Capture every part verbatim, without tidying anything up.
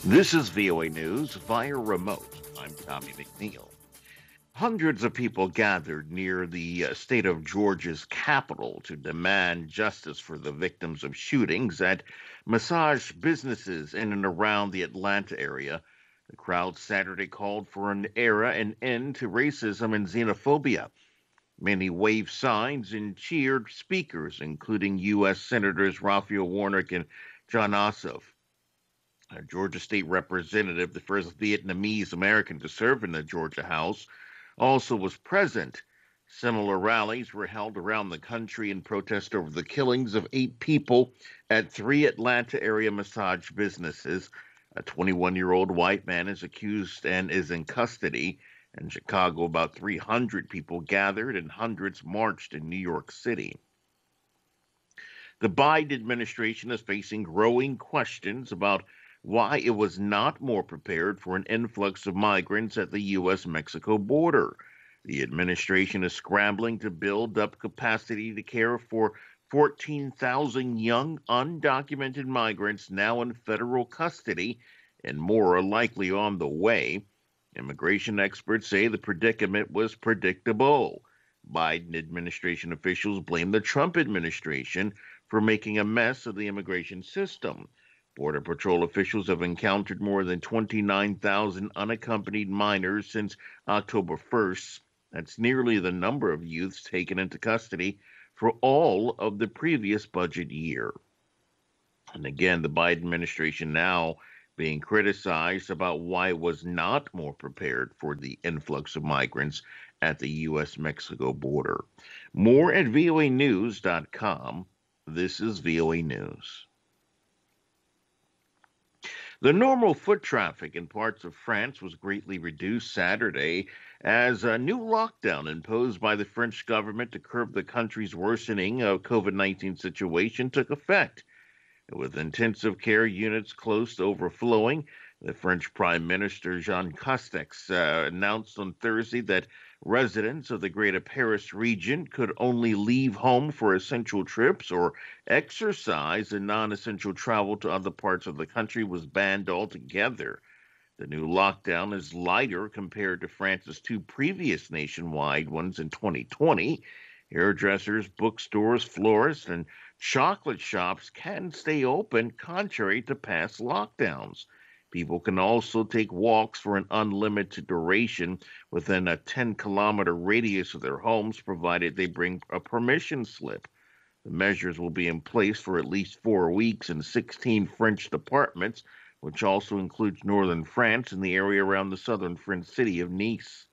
This is V O A News via remote. I'm Tommy McNeil. Hundreds of people gathered near the uh, state of Georgia's capital to demand justice for the victims of shootings at massage businesses in and around the Atlanta area. The crowd Saturday called for an era and end to racism and xenophobia. Many waved signs and cheered speakers, including U S. Senators Raphael Warnock and John Ossoff. A Georgia State Representative, the first Vietnamese American to serve in the Georgia House, also was present. Similar rallies were held around the country in protest over the killings of eight people at three Atlanta area massage businesses. A twenty-one year old white man is accused and is in custody. In Chicago, about three hundred people gathered and hundreds marched in New York City. The Biden administration is facing growing questions about why it was not more prepared for an influx of migrants at the U S Mexico border. The administration is scrambling to build up capacity to care for fourteen thousand young undocumented migrants now in federal custody, and more are likely on the way. Immigration experts say the predicament was predictable. Biden administration officials blame the Trump administration for making a mess of the immigration system. Border Patrol officials have encountered more than twenty-nine thousand unaccompanied minors since October first. That's nearly the number of youths taken into custody for all of the previous budget year. And again, the Biden administration now being criticized about why it was not more prepared for the influx of migrants at the U S Mexico border. More at V O A news dot com. This is V O A News. The normal foot traffic in parts of France was greatly reduced Saturday as a new lockdown imposed by the French government to curb the country's worsening of COVID nineteen situation took effect. With intensive care units close to overflowing, the French Prime Minister Jean Castex uh, announced on Thursday that residents of the Greater Paris region could only leave home for essential trips or exercise, and non-essential travel to other parts of the country was banned altogether. The new lockdown is lighter compared to France's two previous nationwide ones in twenty twenty. Hairdressers, bookstores, florists, and chocolate shops can stay open contrary to past lockdowns. People can also take walks for an unlimited duration within a ten kilometer radius of their homes, provided they bring a permission slip. The measures will be in place for at least four weeks in sixteen French departments, which also includes northern France and the area around the southern French city of Nice.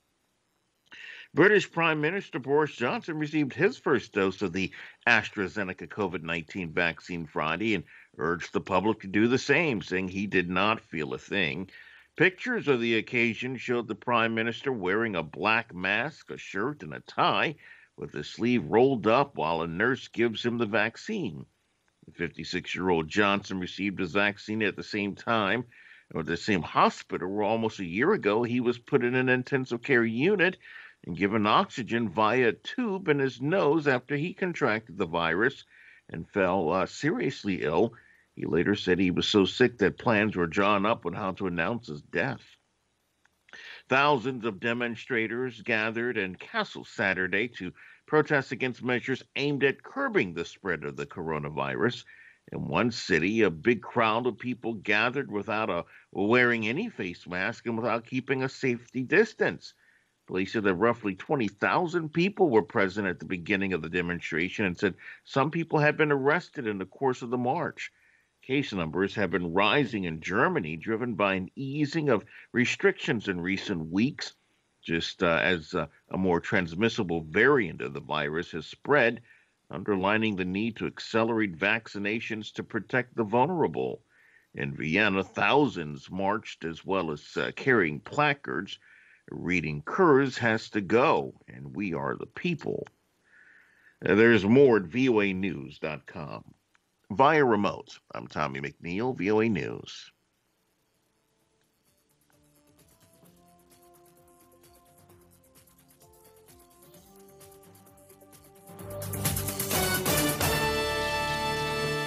British Prime Minister Boris Johnson received his first dose of the AstraZeneca COVID nineteen vaccine Friday and urged the public to do the same, saying he did not feel a thing. Pictures of the occasion showed the Prime Minister wearing a black mask, a shirt, and a tie, with the sleeve rolled up while a nurse gives him the vaccine. The fifty-six year old Johnson received his vaccine at the same time, or the same hospital where almost a year ago he was put in an intensive care unit and given oxygen via a tube in his nose after he contracted the virus and fell uh, seriously ill. He later said he was so sick that plans were drawn up on how to announce his death. Thousands of demonstrators gathered in Kassel Saturday to protest against measures aimed at curbing the spread of the coronavirus. In one city, a big crowd of people gathered without a, wearing any face mask and without keeping a safety distance. Police said that roughly twenty thousand people were present at the beginning of the demonstration and said some people had been arrested in the course of the march. Case numbers have been rising in Germany, driven by an easing of restrictions in recent weeks, just uh, as uh, a more transmissible variant of the virus has spread, underlining the need to accelerate vaccinations to protect the vulnerable. In Vienna, thousands marched as well as uh, carrying placards reading Kurz has to go, and we are the people. Uh, there's more at V O A news dot com. Via remote, I'm Tommy McNeil, V O A News.